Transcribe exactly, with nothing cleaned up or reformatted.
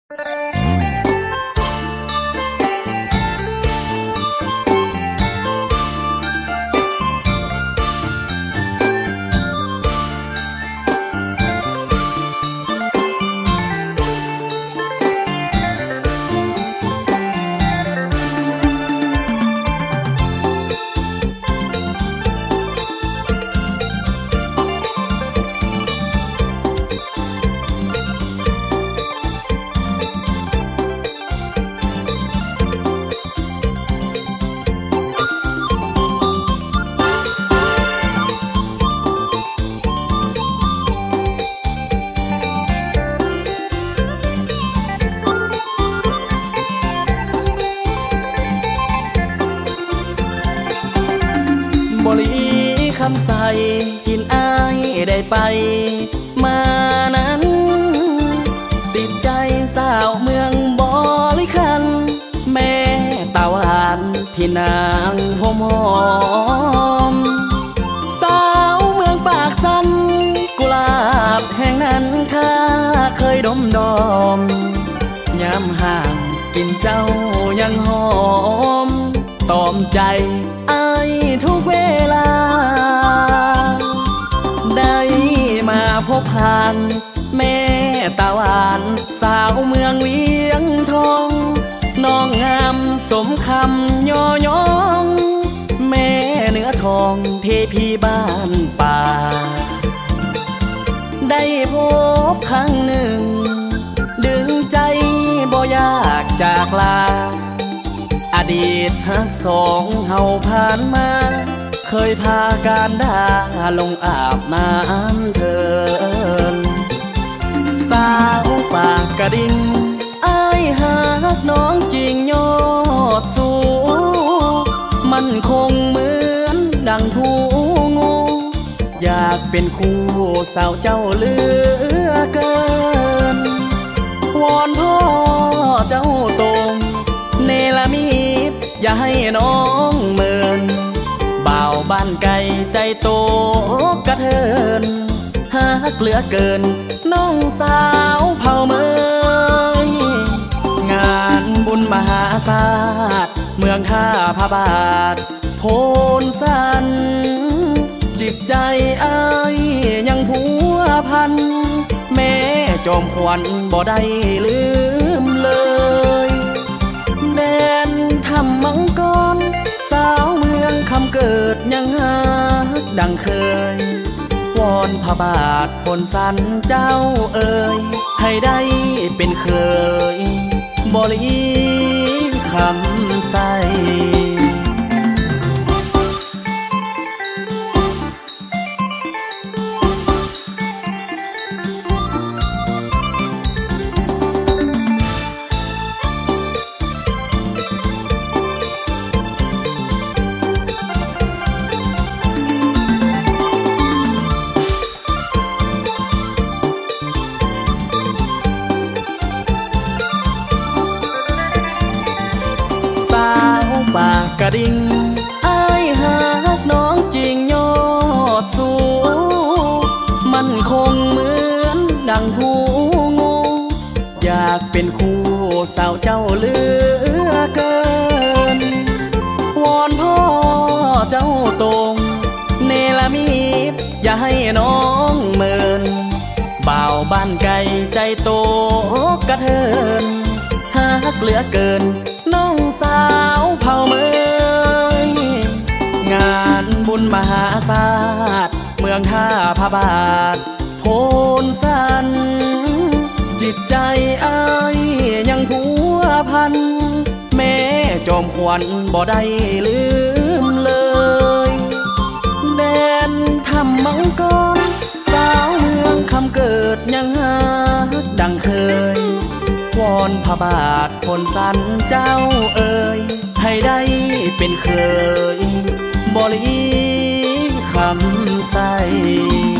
บริคำใส่กินอายได้ไปมานั้นติดใจสาวเมืองบริคันแม่ตาหวานที่นางพมหอมสาวเมืองปากสันกุหลาบแห่งนั้นข้าเคยดมดอมยามห่างกินเจ้ายังหอมตอมใจอายทุกเวลาได้มาพบผ่านแม่ตาหวานสาวเมืองเวียงทองน้องงามสมคำย่อยองแม่เนื้อทองเทพีบ้านป่าได้พบครั้งหนึ่งดึงใจบ่อยากจากลาอดีตฮักสองเฮาผ่านมาเคยพาการดาลงอาบน้ำเถินสาวปากกระดิ่งอายหักน้องจริงยอดสูงมันคงเหมือนดังผู้งูอยากเป็นคู่สาวเจ้าเหลือเกินวอนพ่อเจ้าตรงเนลมิตอย่าให้น้องเมินบ่าวบ้านไกลใจโตกระเทินหักเหลือเกินน้องสาวเผ่าเมยงานบุญมหาศาสตร์เมืองท่าพระบาทโพนสันจิตใจอ้ายยังผัวพันแม่จอมขวัญบ่ได้ลืมเลยแดนทำมังกรสาวเมืองคำเกิดยังหักดังเคยวอนพระบาทผลสันเจ้าเอ่ยให้ได้เป็นเคยบริคำใส่ปากกระดิ่งอายหักน้องจริงยอดสูงมันคงเหมือนดังผู้งูอยากเป็นคู่สาวเจ้าเหลือเกินวอนพ่อเจ้าตรงเนลมิตอย่าให้น้องเมินบ่าวบ้านไกลใจโตกระเทินหักเหลือเกินน้องสาวเผ่าเมยงานบุญมหาศาสตร์เมืองท่าพระบาทโพนสันจิตใจอ้ายยังผัวพันแม่จอมขวัญบ่ได้ลืมเลยแดนทำมังกรสาวเมืองคำเกิดยังหักดังเคยวอนพระบาทผลสันเจ้าเอ่ยให้ได้เป็นเคยบริคำใส่